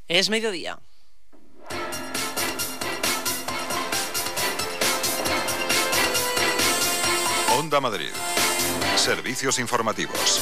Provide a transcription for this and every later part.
Es mediodía. Onda Madrid. Servicios informativos.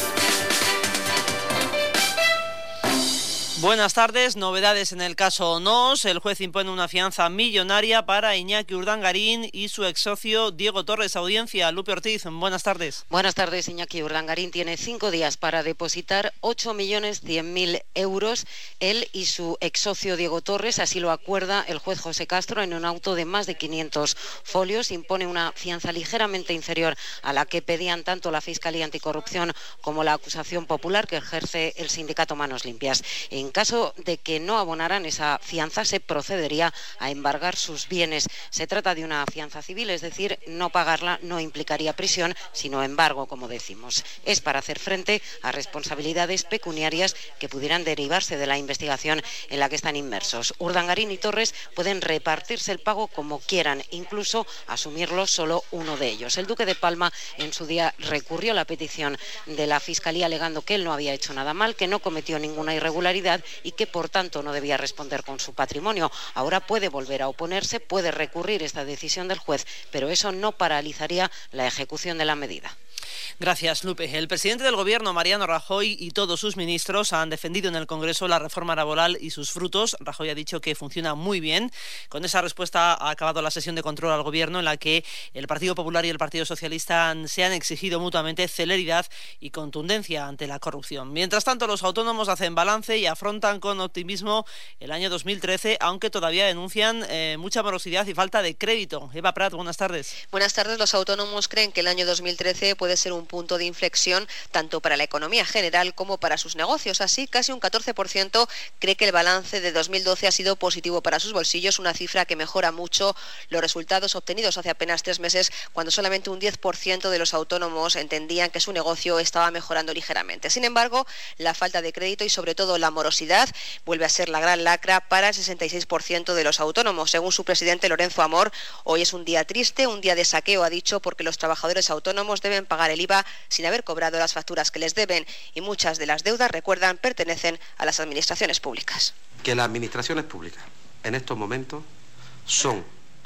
Buenas tardes. Novedades en el caso Onós. El juez impone una fianza millonaria para Iñaki Urdangarín y su ex socio Diego Torres. Audiencia. Lupe Ortiz, buenas tardes. Buenas tardes. Iñaki Urdangarín tiene 5 días para depositar 8.100.000 euros. Él y su ex socio Diego Torres, así lo acuerda el juez José Castro en un auto de más de 500 folios. Impone una fianza ligeramente inferior a la que pedían tanto la Fiscalía Anticorrupción como la acusación popular que ejerce el sindicato Manos Limpias. En caso de que no abonaran esa fianza, se procedería a embargar sus bienes. Se trata de una fianza civil, es decir, no pagarla no implicaría prisión, sino embargo, como decimos. Es para hacer frente a responsabilidades pecuniarias que pudieran derivarse de la investigación en la que están inmersos. Urdangarín y Torres pueden repartirse el pago como quieran, incluso asumirlo solo uno de ellos. El duque de Palma en su día recurrió a la petición de la Fiscalía alegando que él no había hecho nada mal, que no cometió ninguna irregularidad y que por tanto no debía responder con su patrimonio. Ahora puede volver a oponerse, puede recurrir esta decisión del juez, pero eso no paralizaría la ejecución de la medida. Gracias, Lupe. El presidente del Gobierno, Mariano Rajoy, y todos sus ministros han defendido en el Congreso la reforma laboral y sus frutos. Rajoy ha dicho que funciona muy bien. Con esa respuesta ha acabado la sesión de control al Gobierno en la que el Partido Popular y el Partido Socialista se han exigido mutuamente celeridad y contundencia ante la corrupción. Mientras tanto, los autónomos hacen balance y afrontan con optimismo el año 2013, aunque todavía denuncian mucha morosidad y falta de crédito. Eva Prat, buenas tardes. Buenas tardes. Los autónomos creen que el año 2013 puede ser un punto de inflexión tanto para la economía general como para sus negocios. Así, casi un 14% cree que el balance de 2012 ha sido positivo para sus bolsillos, una cifra que mejora mucho los resultados obtenidos hace apenas 3 meses, cuando solamente un 10% de los autónomos entendían que su negocio estaba mejorando ligeramente. Sin embargo, la falta de crédito y sobre todo la morosidad vuelve a ser la gran lacra para el 66% de los autónomos. Según su presidente Lorenzo Amor, hoy es un día triste, un día de saqueo, ha dicho, porque los trabajadores autónomos deben pagar el IVA sin haber cobrado las facturas que les deben y muchas de las deudas, recuerdan, pertenecen a las administraciones públicas. Que las administraciones públicas en estos momentos son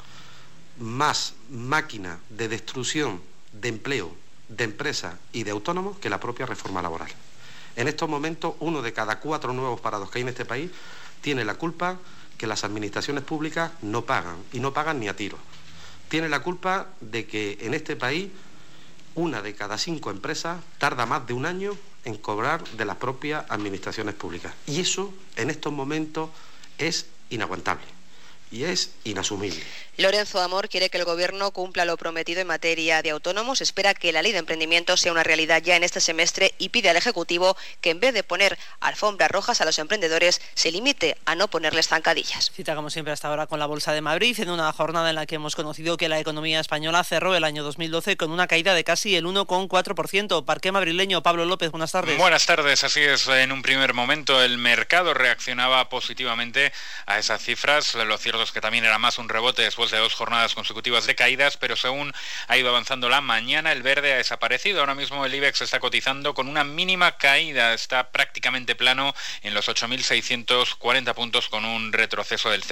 más máquina de destrucción de empleo, de empresas y de autónomos que la propia reforma laboral. En estos momentos, 1 de cada 4 nuevos parados que hay en este país tiene la culpa que las administraciones públicas no pagan, y no pagan ni a tiros. Tiene la culpa de que en este país 1 de cada 5 empresas tarda más de un año en cobrar de las propias administraciones públicas. Y eso, en estos momentos, es inaguantable y es inasumible. Lorenzo Amor quiere que el Gobierno cumpla lo prometido en materia de autónomos, espera que la ley de emprendimiento sea una realidad ya en este semestre y pide al Ejecutivo que en vez de poner alfombras rojas a los emprendedores, se limite a no ponerles zancadillas. Cita como siempre hasta ahora con la Bolsa de Madrid, en una jornada en la que hemos conocido que la economía española cerró el año 2012 con una caída de casi el 1,4%. Parqué madrileño, Pablo López, buenas tardes. Buenas tardes, así es. En un primer momento el mercado reaccionaba positivamente a esas cifras. Lo cierto es que también era más un rebote después de 2 jornadas consecutivas de caídas, pero según ha ido avanzando la mañana, el verde ha desaparecido. Ahora mismo el IBEX está cotizando con una mínima caída, está prácticamente plano en los 8.640 puntos con un retroceso del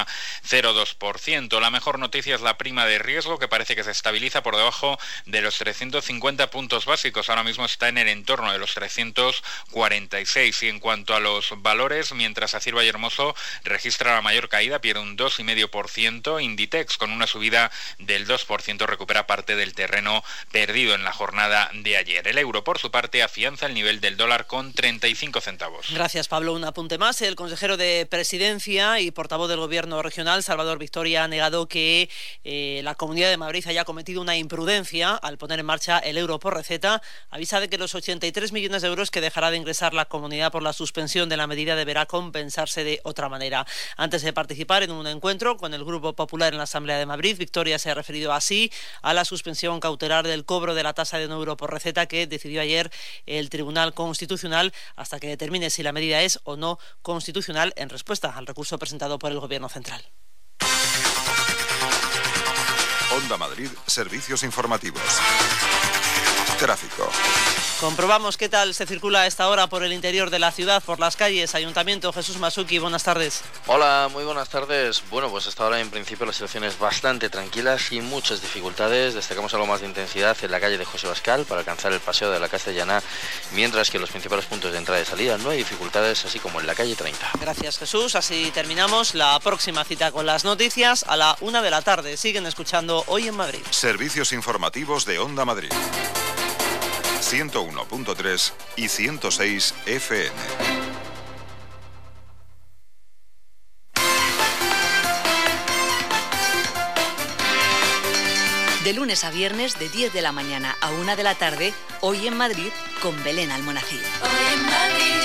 0,02%. La mejor noticia es la prima de riesgo, que parece que se estabiliza por debajo de los 350 puntos básicos. Ahora mismo está en el entorno de los 346. Y en cuanto a los valores, mientras Acir Valle Hermoso registra la mayor caída, pierde un 2,5%, Inditex con una subida del 2% recupera parte del terreno perdido en la jornada de ayer. El euro, por su parte, afianza el nivel del dólar con 35 centavos. Gracias, Pablo. Un apunte más. El consejero de Presidencia y portavoz del Gobierno regional, Salvador Victoria, ha negado que la Comunidad de Madrid haya cometido una imprudencia al poner en marcha el euro por receta. Avisa de que los 83 millones de euros que dejará de ingresar la comunidad por la suspensión de la medida deberá compensarse de otra manera. Antes de participar en un encuentro con el Grupo Popular en la Asamblea de Madrid, Victoria se ha referido así a la suspensión cautelar del cobro de la tasa de 1 euro por receta que decidió ayer el Tribunal Constitucional hasta que determine si la medida es o no constitucional en respuesta al recurso presentado por el Gobierno central. Onda Madrid, servicios informativos. Tráfico. Comprobamos qué tal se circula a esta hora por el interior de la ciudad, por las calles. Ayuntamiento, Jesús Masuki, buenas tardes. Hola, muy buenas tardes. Bueno, pues hasta ahora en principio la situación es bastante tranquila, sin muchas dificultades. Destacamos algo más de intensidad en la calle de José Bascal para alcanzar el paseo de la Castellana, mientras que en los principales puntos de entrada y salida no hay dificultades, así como en la calle 30. Gracias, Jesús. Así terminamos la próxima cita con las noticias a la 1 de la tarde. Siguen escuchando Hoy en Madrid. Servicios informativos de Onda Madrid. 101.3 y 106 FM. De lunes a viernes, de 10 de la mañana a 1 de la tarde, Hoy en Madrid, con Belén Almonacid. Hoy en Madrid.